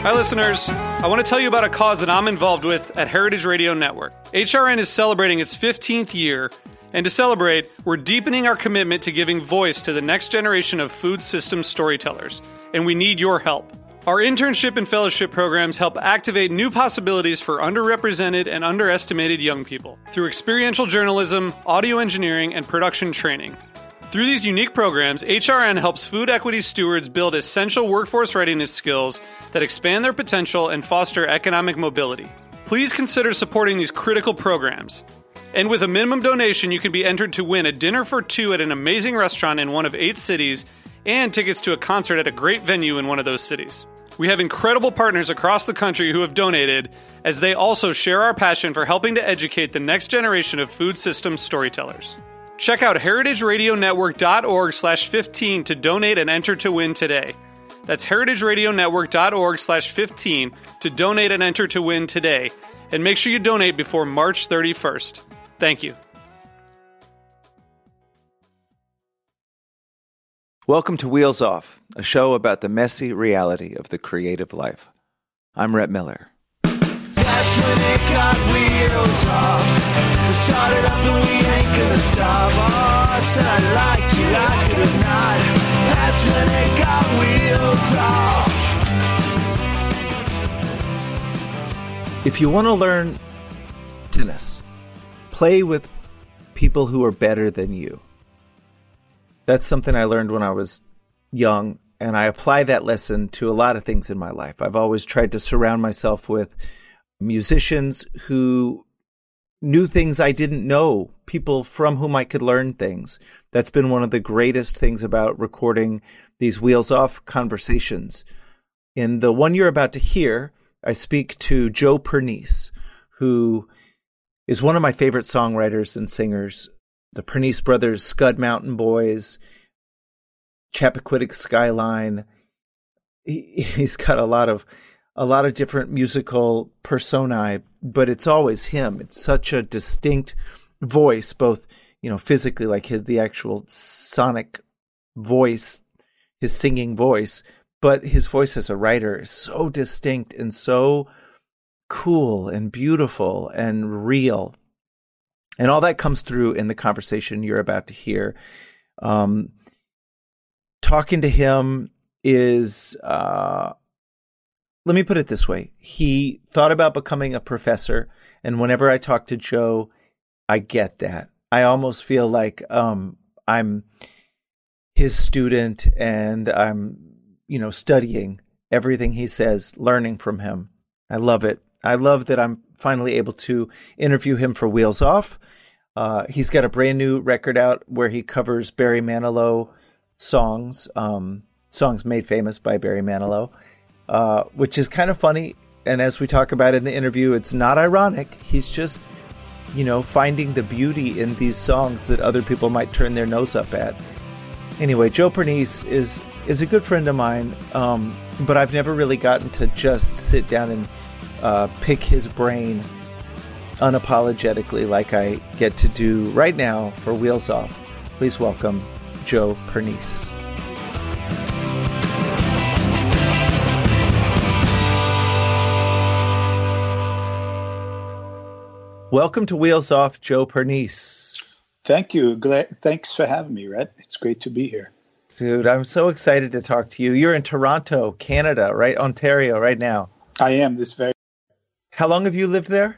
Hi, listeners. I want to tell you about a cause that I'm involved with at Heritage Radio Network. HRN is celebrating its 15th year, and to celebrate, we're deepening our commitment to giving voice to the next generation of food system storytellers, and we need your help. Our internship and fellowship programs help activate new possibilities for underrepresented and underestimated young people through experiential journalism, audio engineering, and production training. Through these unique programs, HRN helps food equity stewards build essential workforce readiness skills that expand their potential and foster economic mobility. Please consider supporting these critical programs. And with a minimum donation, you can be entered to win a dinner for two at an amazing restaurant in one of 8 cities and tickets to a concert at a great venue in one of those cities. We have incredible partners across the country who have donated, as they also share our passion for helping to educate the next generation of food system storytellers. Check out heritageradionetwork.org/15 to donate and enter to win today. That's heritageradionetwork.org/15 to donate and enter to win today. And make sure you donate before March 31st. Thank you. Welcome to Wheels Off, a show about the messy reality of the creative life. I'm Rhett Miller. That's when it got wheels off. We started up and we ain't gonna stop. Oh, I said I like you, like it or not. That's when it got wheels off. If you want to learn tennis, play with people who are better than you. That's something I learned when I was young, and I apply that lesson to a lot of things in my life. I've always tried to surround myself with musicians who knew things I didn't know, people from whom I could learn things. That's been one of the greatest things about recording these Wheels Off conversations. In the one you're about to hear, I speak to Joe Pernice, who is one of my favorite songwriters and singers. The Pernice Brothers, Scud Mountain Boys, Chappaquiddick Skyline. He's got a lot of different musical personae, but it's always him. It's such a distinct voice, both, physically, like the actual sonic voice, his singing voice, but his voice as a writer is so distinct and so cool and beautiful and real. And all that comes through in the conversation you're about to hear. Talking to him is, let me put it this way. He thought about becoming a professor. And whenever I talk to Joe, I get that. I almost feel like I'm his student and I'm, studying everything he says, learning from him. I love it. I love that I'm finally able to interview him for Wheels Off. He's got a brand new record out where he covers Barry Manilow songs, songs made famous by Barry Manilow, which is kind of funny. And as we talk about in the interview, it's not ironic. He's just, finding the beauty in these songs that other people might turn their nose up at. Anyway, Joe Pernice is a good friend of mine, but I've never really gotten to just sit down and pick his brain unapologetically like I get to do right now for Wheels Off. Please welcome Joe Pernice. Welcome to Wheels Off, Joe Pernice. Thank you. Thanks for having me, Rhett. It's great to be here. Dude, I'm so excited to talk to you. You're in Toronto, Canada, right? Ontario, right now. I am this very. How long have you lived there?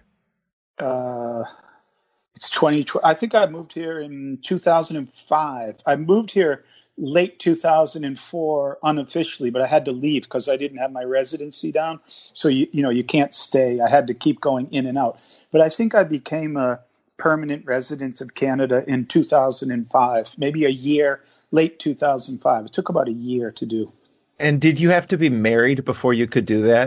It's 2020. I think I moved here in 2005. I moved here late 2004 unofficially, but I had to leave because I didn't have my residency down. So you can't stay. I had to keep going in and out. But I think I became a permanent resident of Canada in 2005, maybe a year, late 2005. It took about a year to do. And did you have to be married before you could do that?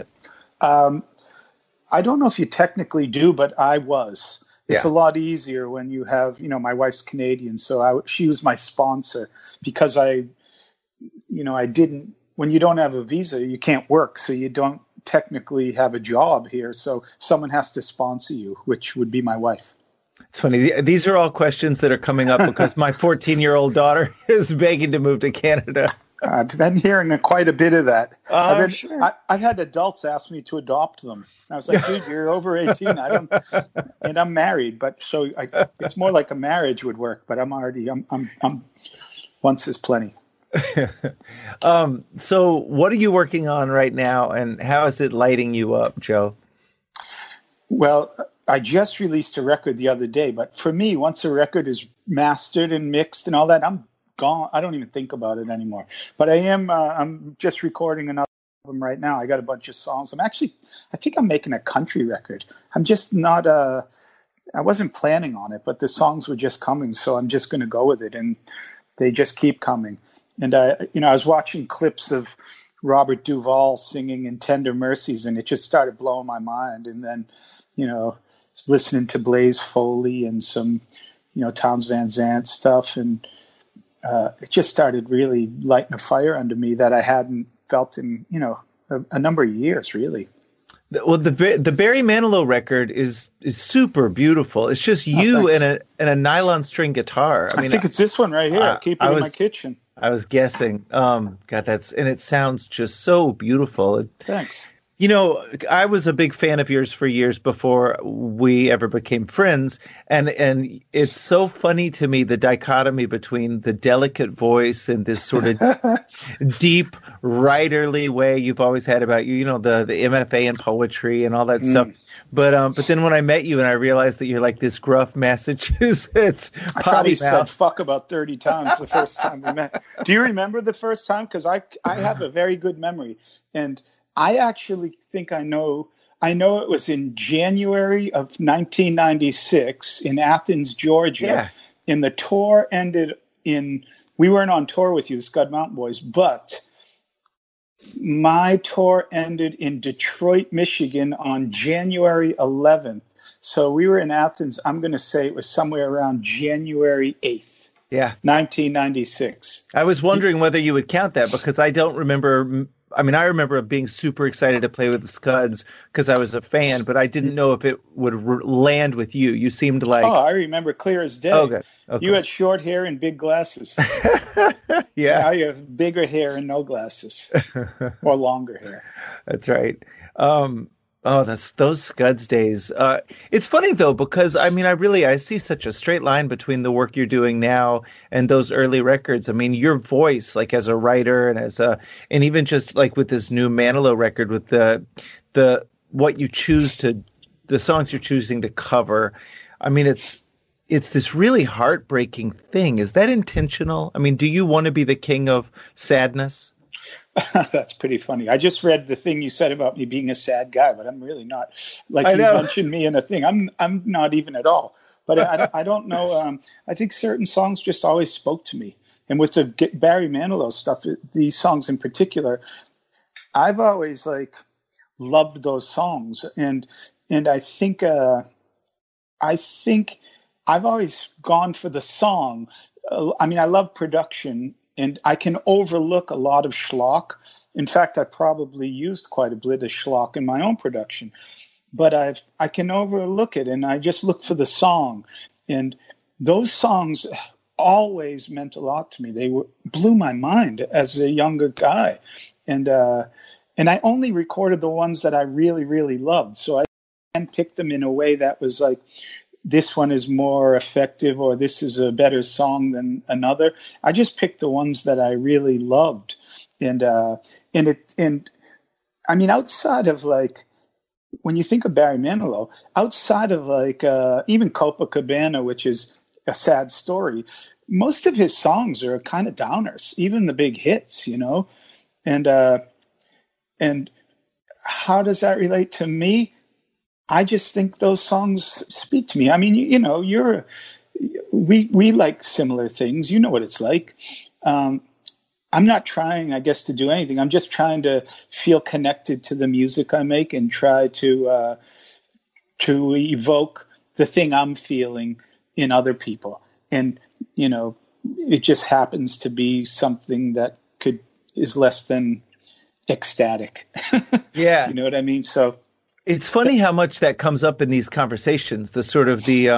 I don't know if you technically do, but I was. It's Yeah. a lot easier when you have, my wife's Canadian, so she was my sponsor because I didn't, when you don't have a visa, you can't work, so you don't technically have a job here, so someone has to sponsor you, which would be my wife. It's funny. These are all questions that are coming up because my 14-year-old daughter is begging to move to Canada. I've been hearing quite a bit of that. Sure. I've had adults ask me to adopt them. I was like, dude, you're over 18. And I'm married, but it's more like a marriage would work. But I'm once is plenty. So what are you working on right now, and how is it lighting you up, Joe? Well, I just released a record the other day, but for me, once a record is mastered and mixed and all that, I'm gone. I don't even think about it anymore. But I'm just recording another album right now. I got a bunch of songs. I think I'm making a country record. I'm just not, I wasn't planning on it, but the songs were just coming. So I'm just going to go with it. And they just keep coming. And I was watching clips of Robert Duvall singing in Tender Mercies, and it just started blowing my mind. And then, listening to Blaze Foley and some, Townes Van Zandt stuff. And it just started really lighting a fire under me that I hadn't felt in, a number of years, really. Well, the Barry Manilow record is super beautiful. It's just you and a nylon string guitar. I think it's this one right here. I keep it in my kitchen. I was guessing. God, and it sounds just so beautiful. Thanks. I was a big fan of yours for years before we ever became friends. And it's so funny to me, the dichotomy between the delicate voice and this sort of deep writerly way you've always had about you, the MFA in poetry and all that stuff. But then when I met you and I realized that you're like this gruff Massachusetts I probably said fuck about 30 times the first time we met. Do you remember the first time? Because I have a very good memory. And I actually think I know it was in January of 1996 in Athens, Georgia. Yeah. And the tour ended we weren't on tour with you, the Scud Mountain Boys, but my tour ended in Detroit, Michigan on January 11th. So we were in Athens, I'm going to say it was somewhere around January 8th. Yeah. 1996. I was wondering whether you would count that because I don't remember. I mean, I remember being super excited to play with the Scuds because I was a fan, but I didn't know if it would land with you. You seemed like... Oh, I remember clear as day. Oh, good. Okay. You had short hair and big glasses. Yeah. Now you have bigger hair and no glasses. Or longer hair. That's right. That's those Scuds days. It's funny though, because I see such a straight line between the work you're doing now and those early records. I mean, your voice, like as a writer and even just like with this new Manilow record with the songs you're choosing to cover. I mean, it's this really heartbreaking thing. Is that intentional? I mean, do you want to be the king of sadness? That's pretty funny. I just read the thing you said about me being a sad guy, but I'm really not. Like you mentioned me in a thing. I'm not even at all. But I don't know. I think certain songs just always spoke to me. And with the Barry Manilow stuff, these songs in particular, I've always loved those songs. And I think I've always gone for the song. I love production. And I can overlook a lot of schlock. In fact, I probably used quite a bit of schlock in my own production. But I can overlook it, and I just look for the song. And those songs always meant a lot to me. They blew my mind as a younger guy. And I only recorded the ones that I really, really loved. So I handpicked them in a way that was like, this one is more effective or this is a better song than another. I just picked the ones that I really loved. And outside of when you think of Barry Manilow, outside of even Copacabana, which is a sad story, most of his songs are kind of downers, even the big hits, and how does that relate to me? I just think those songs speak to me. I mean, we like similar things. You know what it's like. I'm not trying, I guess, to do anything. I'm just trying to feel connected to the music I make and try to evoke the thing I'm feeling in other people. And, it just happens to be something that is less than ecstatic. Yeah. You know what I mean? So it's funny how much that comes up in these conversations, the sort of the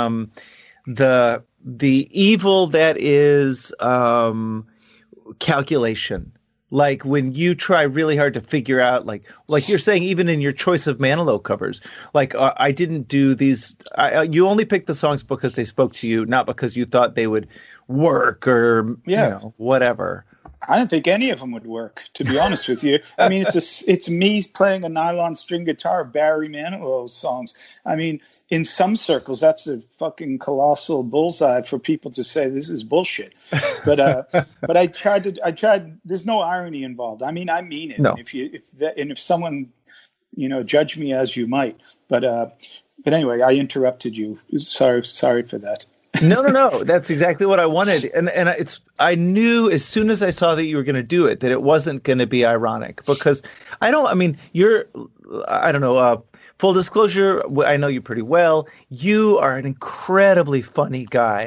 evil that is calculation. Like when you try really hard to figure out, like you're saying, even in your choice of Manilow covers, like I didn't do these. You only picked the songs because they spoke to you, not because you thought they would work or whatever. I don't think any of them would work, to be honest with you. I mean, it's me playing a nylon string guitar, Barry Manilow's songs. I mean, in some circles, that's a fucking colossal bullseye for people to say this is bullshit. But I tried. There's no irony involved. I mean it. No. If someone, judge me as you might. But anyway, I interrupted you. Sorry for that. No. That's exactly what I wanted. And I knew as soon as I saw that you were going to do it, that it wasn't going to be ironic, because I don't know, full disclosure, I know you pretty well. You are an incredibly funny guy.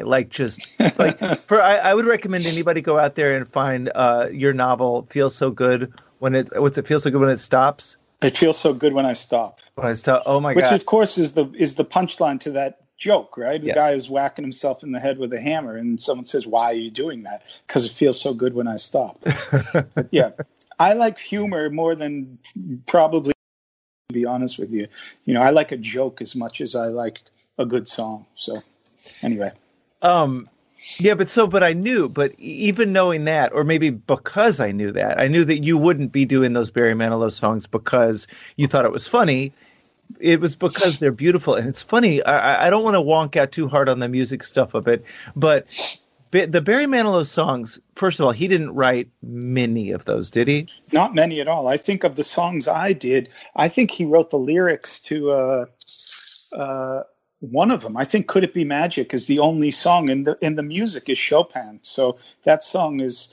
I would recommend anybody go out there and find your novel, Feels So Good When It Feels So Good When It Stops. It feels so good when I stop. Oh my God. Which of course is the punchline to that joke, right? The Yes. guy is whacking himself in the head with a hammer, and someone says, "Why are you doing that?" Because it feels so good when I stop. Yeah, I like humor more than probably. To be honest with you, I like a joke as much as I like a good song. So, anyway. Yeah, but I knew, but even knowing that, or maybe because I knew that you wouldn't be doing those Barry Manilow songs because you thought it was funny. It was because they're beautiful. And it's funny, I don't want to wonk out too hard on the music stuff of it, but the Barry Manilow songs, first of all, he didn't write many of those, did he? Not many at all. I think of the songs I did, I think he wrote the lyrics to one of them. I think "Could It Be Magic" is the only song, and the music is Chopin. So that song is,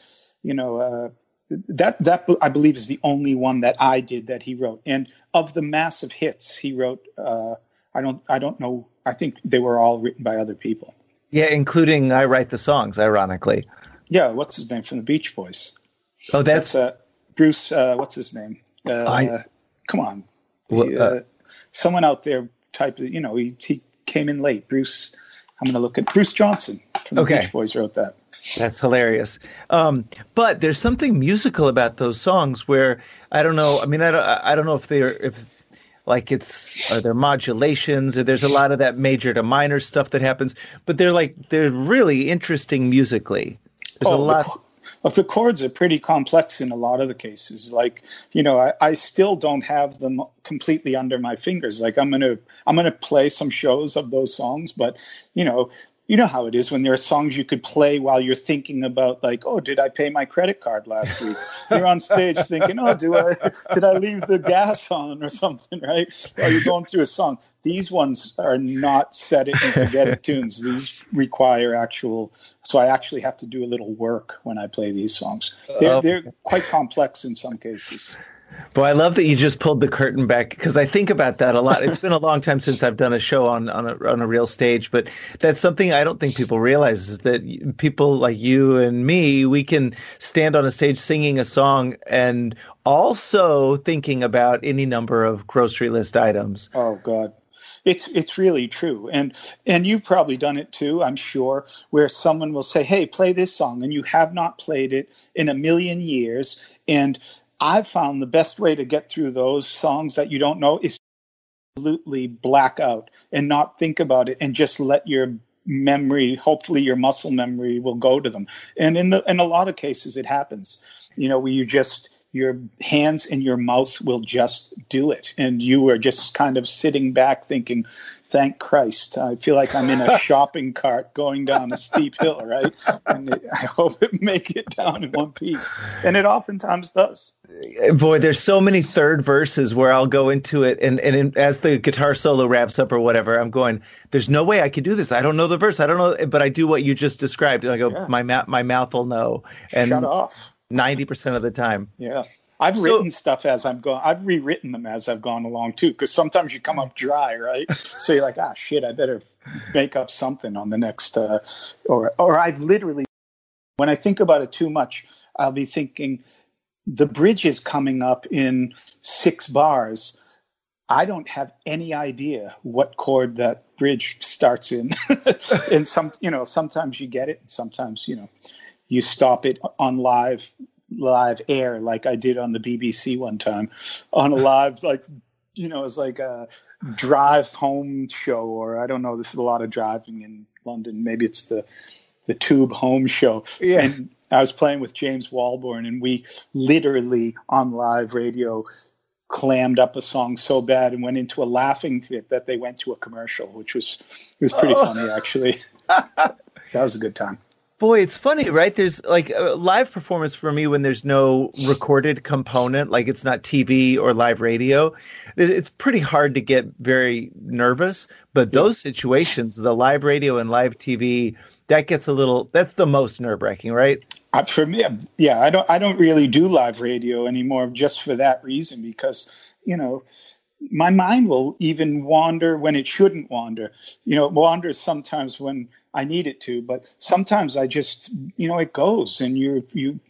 that I believe is the only one that I did that he wrote. And of the massive hits he wrote, I don't know. I think they were all written by other people. Yeah, including I Write the Songs, ironically. Yeah, what's his name from the Beach Boys? Oh, that's Bruce. What's his name? Come on, someone out there typed it. He came in late. Bruce. I'm going to look at Bruce Johnson from the Beach Boys wrote that. That's hilarious. But there's something musical about those songs where I don't know. I mean, I don't know if are there modulations, or there's a lot of that major to minor stuff that happens, but they're really interesting musically. There's a lot of the chords are pretty complex in a lot of the cases. I still don't have them completely under my fingers. I'm gonna play some shows of those songs, but you know how it is when there are songs you could play while you're thinking about, did I pay my credit card last week? You're on stage thinking, did I leave the gas on or something, right? While you're going through a song. These ones are not set it and forget it tunes. These require so I actually have to do a little work when I play these songs. They're quite complex in some cases. Boy, I love that you just pulled the curtain back, because I think about that a lot. It's been a long time since I've done a show on a real stage, but that's something I don't think people realize, is that people like you and me, we can stand on a stage singing a song and also thinking about any number of grocery list items. Oh, God. It's really true. And you've probably done it too, I'm sure, where someone will say, "Hey, play this song," and you have not played it in a million years. And I've found the best way to get through those songs that you don't know is absolutely black out and not think about it, and just let your memory, hopefully your muscle memory, will go to them. And in a lot of cases it happens, where your hands and your mouth will just do it. And you are just kind of sitting back thinking, thank Christ, I feel like I'm in a shopping cart going down a steep hill, right? And I hope it make it down in one piece. And it oftentimes does. Boy, there's so many third verses where I'll go into it, and as the guitar solo wraps up or whatever, I'm going, there's no way I could do this. I don't know the verse. I don't know, but I do what you just described. And I go, my mouth will know. And shut off. 90% of the time. Yeah. I've written stuff as I'm going. I've rewritten them as I've gone along too, because sometimes you come up dry, right? So you're like, shit, I better make up something on the next. Or I've literally, when I think about it too much, I'll be thinking, the bridge is coming up in 6 bars. I don't have any idea what chord that bridge starts in, and sometimes you get it, and sometimes you stop it on live live air like I did on the BBC one time on a live, like, it was like a drive home show, or I don't know, there's a lot of driving in London. Maybe it's the Tube home show. Yeah. And I was playing with James Walborn, and we literally on live radio clammed up a song so bad and went into a laughing fit that they went to a commercial, which was pretty funny, actually. That was a good time. Boy, it's funny, right? There's like a live performance for me when there's no recorded component, like it's not TV or live radio. It's pretty hard to get very nervous. But those situations, the live radio and live TV, that's the most nerve-wracking, right? For me, yeah, I don't really do live radio anymore just for that reason, because, my mind will even wander when it shouldn't wander. It wanders sometimes when I need it to, but sometimes I just, it goes, and you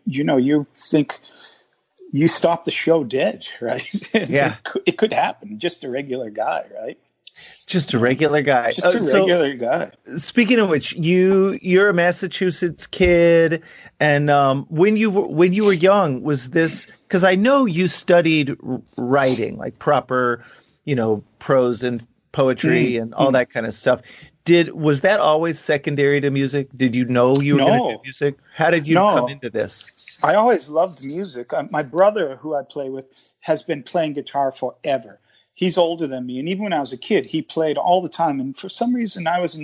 think you stop the show dead, right? Yeah. It could happen. Just a regular guy, right? Just a regular guy. Just a regular guy. Speaking of which, you're a Massachusetts kid, and when you were young, was this, because I know you studied writing, like proper, prose and poetry and all that kind of stuff. Was that always secondary to music? Did you know you were going to do music? How did you come into this? I always loved music. My brother, who I play with, has been playing guitar forever. He's older than me. And even when I was a kid, he played all the time. And for some reason,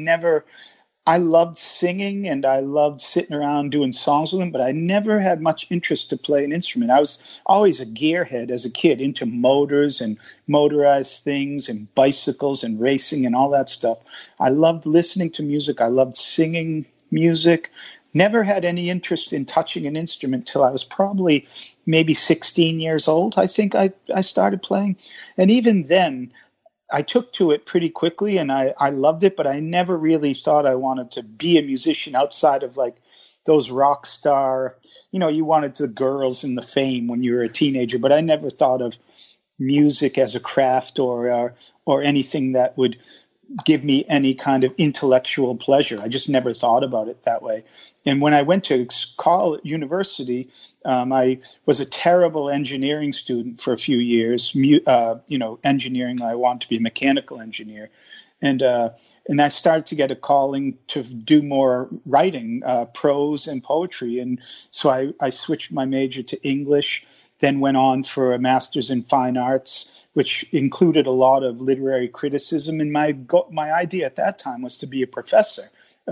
I loved singing and I loved sitting around doing songs with him, but I never had much interest to play an instrument. I was always a gearhead as a kid, into motors and motorized things and bicycles and racing and all that stuff. I loved listening to music. I loved singing music. Never had any interest in touching an instrument till I was probably maybe 16 years old. I think I started playing. And even then, I took to it pretty quickly and I loved it, but I never really thought I wanted to be a musician outside of like those rock star, you wanted the girls and the fame when you were a teenager, but I never thought of music as a craft or anything that would give me any kind of intellectual pleasure. I just never thought about it that way. And when I went to university, I was a terrible engineering student for a few years. Engineering, I wanted to be a mechanical engineer. And I started to get a calling to do more writing, prose and poetry. And so I switched my major to English, then went on for a master's in fine arts, which included a lot of literary criticism. And my idea at that time was to be a professor,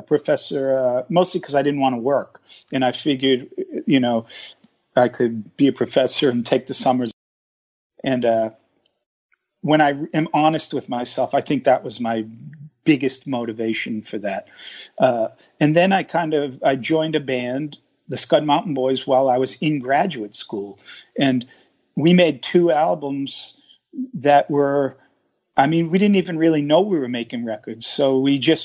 mostly because I didn't want to work. And I figured, I could be a professor and take the summers. And when I am honest with myself, I think that was my biggest motivation for that. And then I joined a band, the Scud Mountain Boys, while I was in graduate school. And we made 2 albums that were, we didn't even really know we were making records. So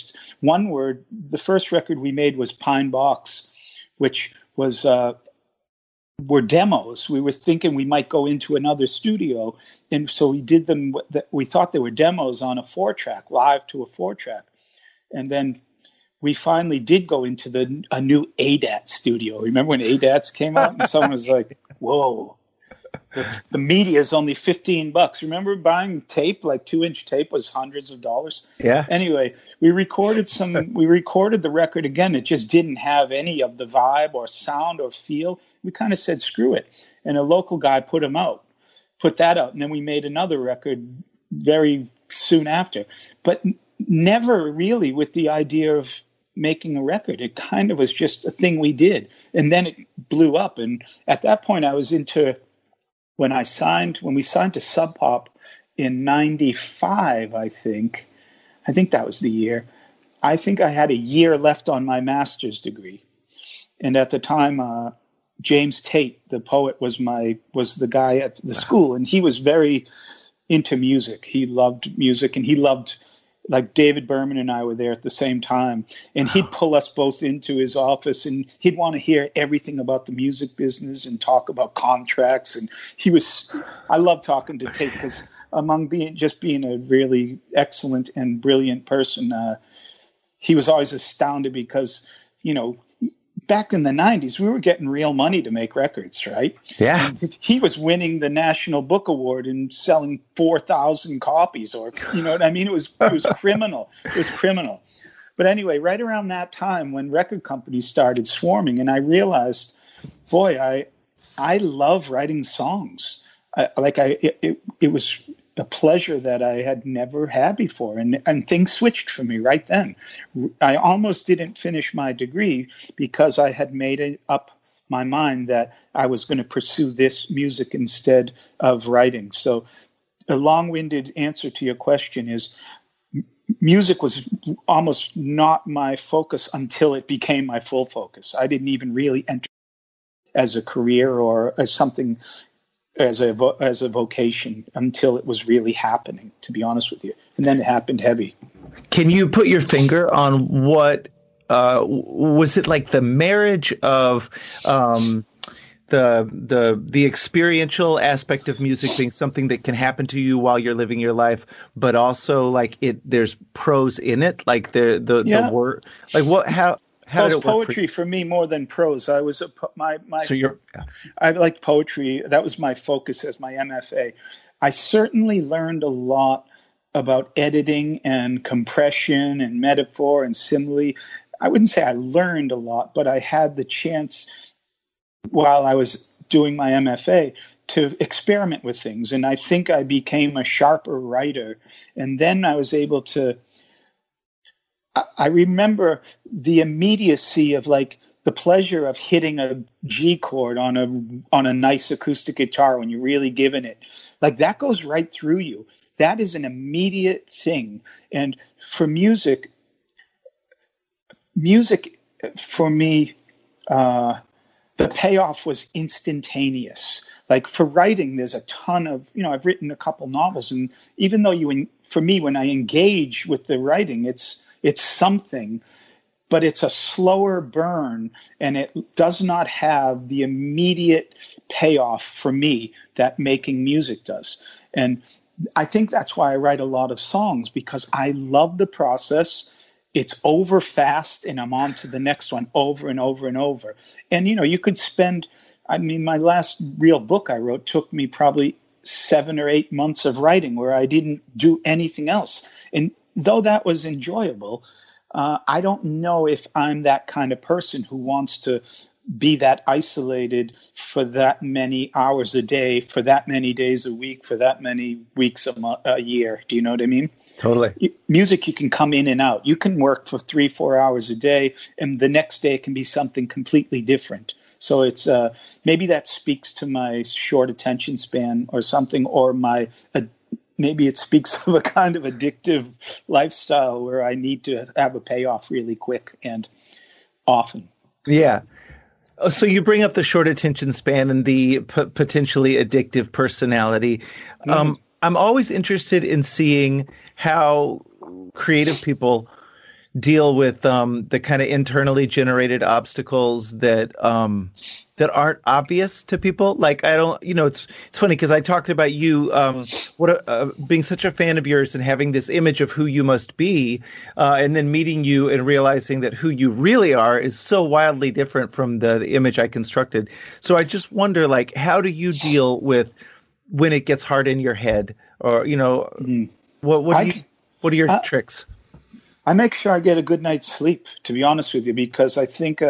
the first record we made was Pine Box, which was, were demos. We were thinking we might go into another studio. And so we did them. We thought they were demos on a 4-track, live to a 4-track. And then we finally did go into a new ADAT studio. Remember when ADATs came out and someone was like, whoa, the media is only $15. Remember buying tape, like 2-inch tape was hundreds of dollars? Yeah. Anyway, we recorded the record again. It just didn't have any of the vibe or sound or feel. We kind of said, screw it. And a local guy put that out. And then we made another record very soon after. But never really with the idea of making a record. It kind of was just a thing we did. And then it blew up. And at that point I was into, when we signed to Sub Pop in 95, I think that was the year. I think I had a year left on my master's degree. And at the time, James Tate, the poet, was the guy at the school. And he was very into music. He loved music, and he loved, like, David Berman and I were there at the same time, and he'd pull us both into his office, and he'd want to hear everything about the music business and talk about contracts. And I love talking to Tate because among being a really excellent and brilliant person, he was always astounded because, back in the 90s, we were getting real money to make records, right? Yeah. He was winning the National Book Award and selling 4,000 copies, or, you know what I mean? It was criminal. It was criminal. But anyway, right around that time when record companies started swarming, and I realized, boy, I love writing songs. It was a pleasure that I had never had before. And things switched for me right then. I almost didn't finish my degree because I had made up my mind that I was going to pursue this music instead of writing. So a long-winded answer to your question is music was almost not my focus until it became my full focus. I didn't even really enter as a career or as something as a vocation until it was really happening, to be honest with you. And then it happened heavy. Can you put your finger on what was it, like the marriage of the experiential aspect of music being something that can happen to you while you're living your life, but also like there's prose in it, like the word, like what, how did it work poetry for me more than prose. I was I liked poetry. That was my focus as my MFA. I certainly learned a lot about editing and compression and metaphor and simile. I wouldn't say I learned a lot, but I had the chance while I was doing my MFA to experiment with things. And I think I became a sharper writer. And then I was able to, I remember the immediacy of like the pleasure of hitting a G chord on a nice acoustic guitar when you're really giving it. Like that goes right through you. That is an immediate thing. And for music for me, the payoff was instantaneous. Like for writing, there's a ton of, I've written a couple novels, and even though for me, when I engage with the writing, it's something, but it's a slower burn, and it does not have the immediate payoff for me that making music does. And I think that's why I write a lot of songs, because I love the process. It's over fast, and I'm on to the next one over and over and over. And, you could spend, my last real book I wrote took me probably 7 or 8 months of writing where I didn't do anything else. And though that was enjoyable, I don't know if I'm that kind of person who wants to be that isolated for that many hours a day, for that many days a week, for that many weeks a year. Do you know what I mean? Totally. Music, you can come in and out. You can work for 3-4 hours a day, and the next day it can be something completely different. So it's maybe that speaks to my short attention span or something, or maybe it speaks of a kind of addictive lifestyle where I need to have a payoff really quick and often. Yeah. So you bring up the short attention span and the potentially addictive personality. I'm always interested in seeing how creative people deal with the kind of internally generated obstacles that aren't obvious to people. Like it's funny because I talked about you being such a fan of yours and having this image of who you must be, and then meeting you and realizing that who you really are is so wildly different from the image I constructed. So I just wonder, like, how do you deal with when it gets hard in your head, or what are your tricks? I make sure I get a good night's sleep, to be honest with you, because I think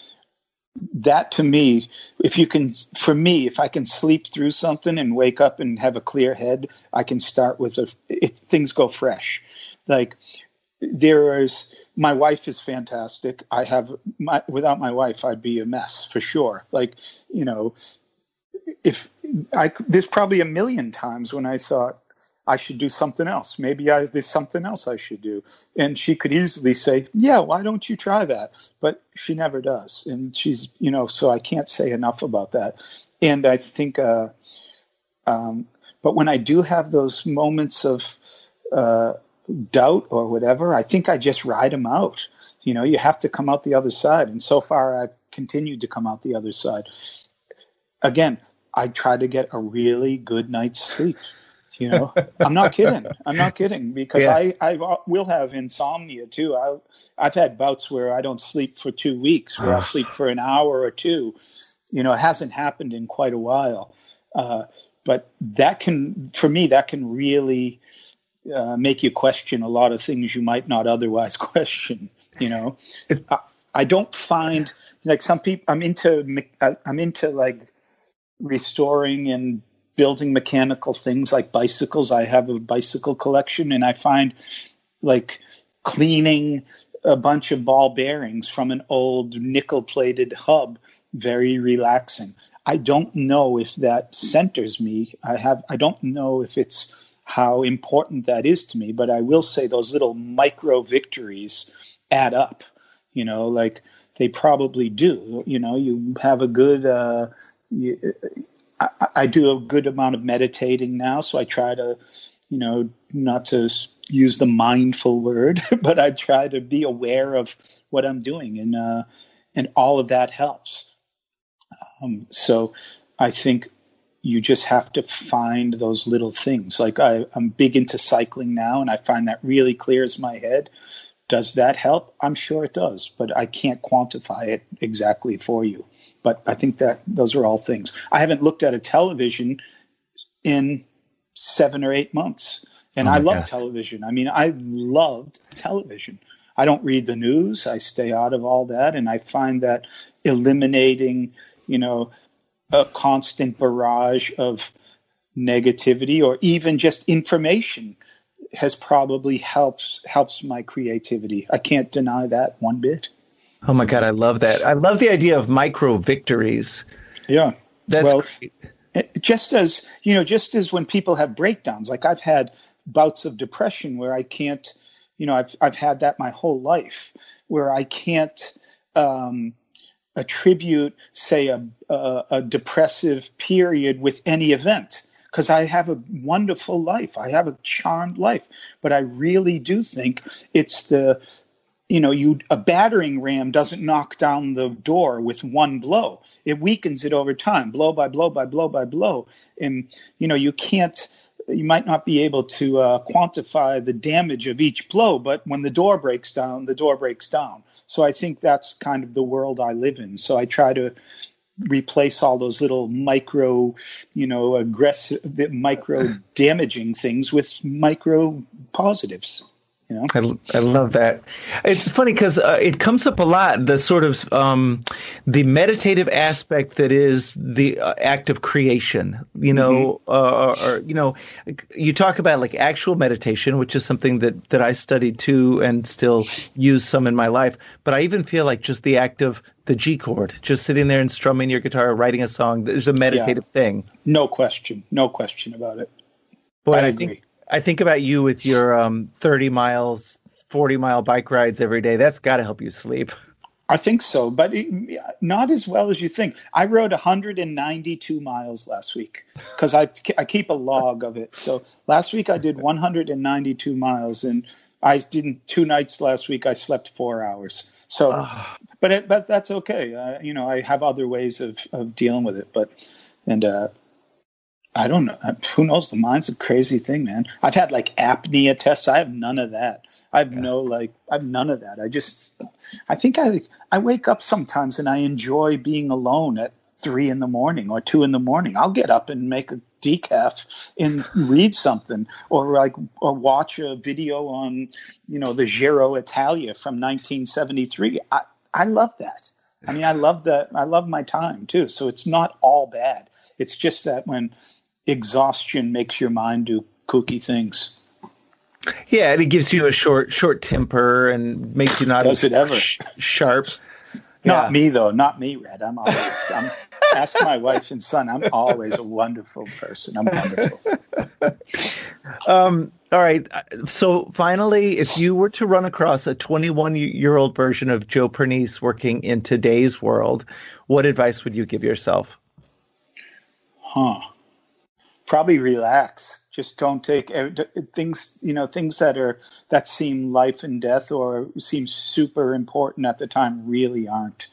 that to me, if I can sleep through something and wake up and have a clear head, I can start with things go fresh. Like my wife is fantastic. Without my wife, I'd be a mess for sure. Like, there's probably a million times when I thought I should do something else. Maybe there's something else I should do. And she could easily say, yeah, why don't you try that? But she never does. And she's, so I can't say enough about that. And I think, but when I do have those moments of doubt or whatever, I think I just ride them out. You have to come out the other side. And so far I've continued to come out the other side. Again, I try to get a really good night's sleep. I'm not kidding. I'm not kidding, because Yeah. I will have insomnia too. I've had bouts where I don't sleep for 2 weeks, where I'll sleep for an hour or two. It hasn't happened in quite a while. But for me, that can really make you question a lot of things you might not otherwise question. I don't find, like, some people. I'm into like restoring and building mechanical things like bicycles. I have a bicycle collection, and I find like cleaning a bunch of ball bearings from an old nickel-plated hub very relaxing. I don't know if that centers me. I don't know if it's how important that is to me, but I will say those little micro victories add up. Like they probably do. You have a good. I do a good amount of meditating now, so I try to, not to use the mindful word, but I try to be aware of what I'm doing, and all of that helps. So I think you just have to find those little things. Like I'm big into cycling now, and I find that really clears my head. Does that help? I'm sure it does, but I can't quantify it exactly for you. But I think that those are all things. I haven't looked at a television in 7 or 8 months. And I love television. I mean, I loved television. I don't read the news. I stay out of all that. And I find that eliminating, a constant barrage of negativity or even just information has probably helps my creativity. I can't deny that one bit. Oh my God, I love that. I love the idea of micro victories. Yeah. That's great. Just as when people have breakdowns, like I've had bouts of depression where I can't, I've had that my whole life, where I can't attribute, say, a depressive period with any event, because I have a wonderful life. I have a charmed life. But I really do think it's a battering ram doesn't knock down the door with one blow. It weakens it over time, blow by blow by blow by blow. And, you might not be able to quantify the damage of each blow, but when the door breaks down, the door breaks down. So I think that's kind of the world I live in. So I try to replace all those little micro, aggressive, micro damaging things with micro positives. I love that. It's funny because it comes up a lot, the sort of the meditative aspect that is the act of creation, you talk about like actual meditation, which is something that I studied too and still use some in my life. But I even feel like just the act of the G chord, just sitting there and strumming your guitar, writing a song, there's a meditative thing. No question about it. Boy, I think about you with your 30 miles, 40-mile bike rides every day. That's got to help you sleep. I think so, but not as well as you think. I rode 192 miles last week because I keep a log of it. So last week I did 192 miles, and I didn't 2 nights last week. I slept 4 hours. So, but that's okay. I have other ways of dealing with it, I don't know. Who knows? The mind's a crazy thing, man. I've had like apnea tests. I have none of that. I have none of that. I think I wake up sometimes and I enjoy being alone at 3 a.m. or 2 a.m. I'll get up and make a decaf and read something, or watch a video on, the Giro Italia from 1973. I love that. I mean, I love that. I love my time too. So it's not all bad. It's just that when exhaustion makes your mind do kooky things. Yeah, and it gives you a short temper and makes you not Does it ever? Sharp. Not me though. Not me, Red. I'm ask my wife and son. I'm always a wonderful person. I'm wonderful. All right. So finally, if you were to run across a 21-year-old version of Joe Pernice working in today's world, what advice would you give yourself? Probably relax. Just don't take things, things that seem life and death or seem super important at the time really aren't,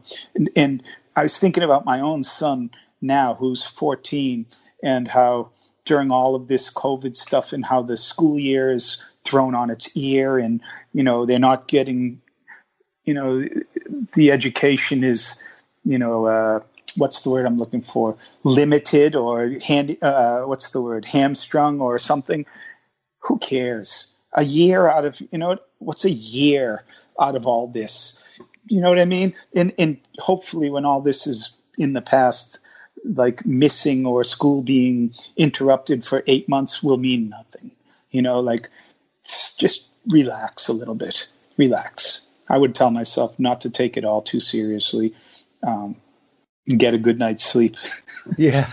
And I was thinking about my own son now, who's 14, and how during all of this COVID stuff and how the school year is thrown on its ear, and, you know, they're not getting, you know, the education is, you know, what's the word I'm looking for? Limited, or hamstrung or something. Who cares? A year out of, you know, what's a year out of all this? You know what I mean? And hopefully when all this is in the past, like missing or school being interrupted for 8 months will mean nothing. You know, like, just relax a little bit. Relax. I would tell myself not to take it all too seriously. Get a good night's sleep. Yeah.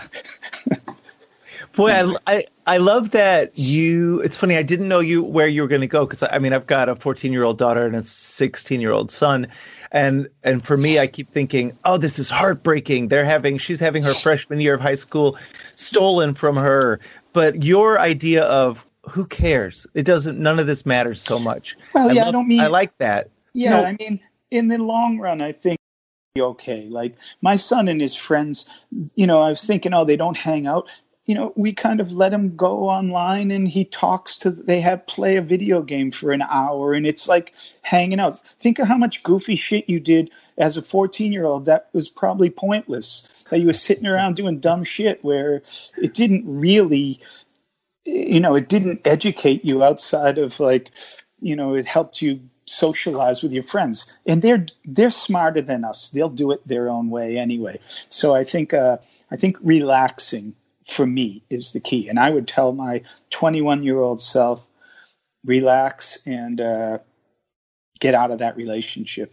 Boy, I love that it's funny, I didn't know where you were going to go, because I mean, I've got a 14-year-old daughter and a 16-year-old son. And for me, I keep thinking, oh, this is heartbreaking. She's having her freshman year of high school stolen from her. But your idea of who cares? None of this matters so much. Well, yeah, I like that. Yeah, no, I mean, in the long run, I think okay. Like my son and his friends, you know, I was thinking, oh, they don't hang out. You know, we kind of let him go online and he play a video game for an hour, and it's like hanging out. Think of how much goofy shit you did as a 14-year-old that was probably pointless. That you were sitting around doing dumb shit where it didn't really, you know, it didn't educate you outside of, like, you know, it helped you socialize with your friends. And they're smarter than us. They'll do it their own way anyway. So I think relaxing for me is the key. And I would tell my 21-year-old self, relax and get out of that relationship.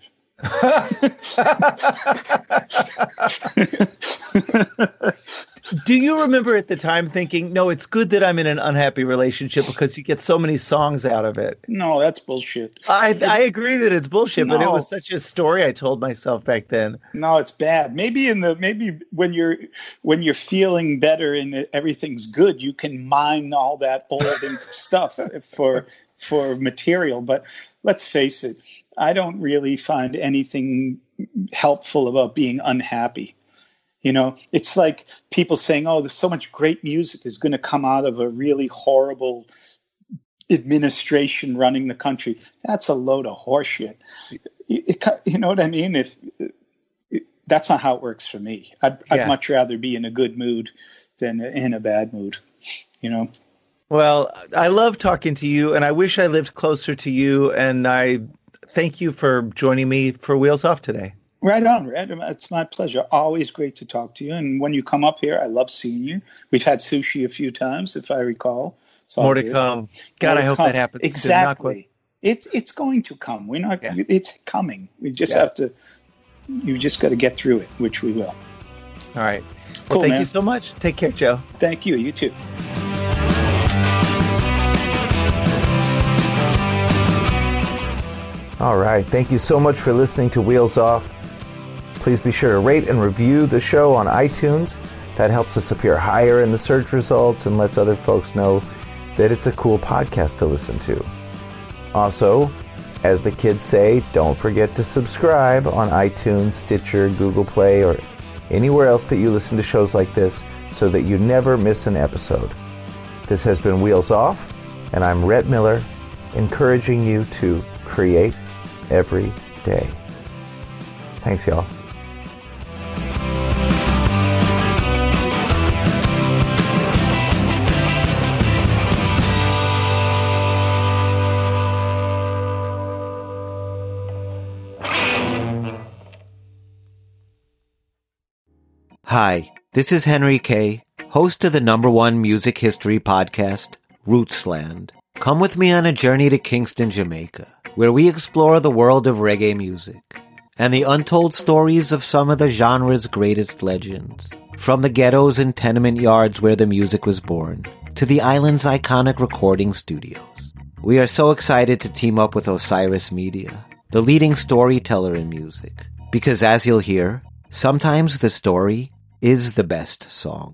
Do you remember at the time thinking, no, it's good that I'm in an unhappy relationship because you get so many songs out of it? No, that's bullshit. I agree that it's bullshit, but it was such a story I told myself back then. No, it's bad. Maybe when you're feeling better and everything's good, you can mine all that old stuff for material. But let's face it, I don't really find anything helpful about being unhappy. You know, it's like people saying, oh, there's so much great music is going to come out of a really horrible administration running the country. That's a load of horseshit. You know what I mean? That's not how it works for me. I'd much rather be in a good mood than in a bad mood, you know? Well, I love talking to you, and I wish I lived closer to you, and I thank you for joining me for Wheels Off today. Right on, Red. It's my pleasure. Always great to talk to you. And when you come up here, I love seeing you. We've had sushi a few times, if I recall. More to come. God, I hope that happens. Exactly. It's going to come. We're not. Yeah. It's coming. We just have to. You just got to get through it, which we will. All right. Cool, thank you so much. Take care, Joe. Thank you. You too. All right. Thank you so much for listening to Wheels Off. Please be sure to rate and review the show on iTunes. That helps us appear higher in the search results and lets other folks know that it's a cool podcast to listen to. Also, as the kids say, don't forget to subscribe on iTunes, Stitcher, Google Play, or anywhere else that you listen to shows like this so that you never miss an episode. This has been Wheels Off, and I'm Rhett Miller, encouraging you to create every day. Thanks, y'all. Hi, this is Henry Kay, host of the #1 music history podcast, Rootsland. Come with me on a journey to Kingston, Jamaica, where we explore the world of reggae music and the untold stories of some of the genre's greatest legends. From the ghettos and tenement yards where the music was born, to the island's iconic recording studios. We are so excited to team up with Osiris Media, the leading storyteller in music, because as you'll hear, sometimes the story is the best song.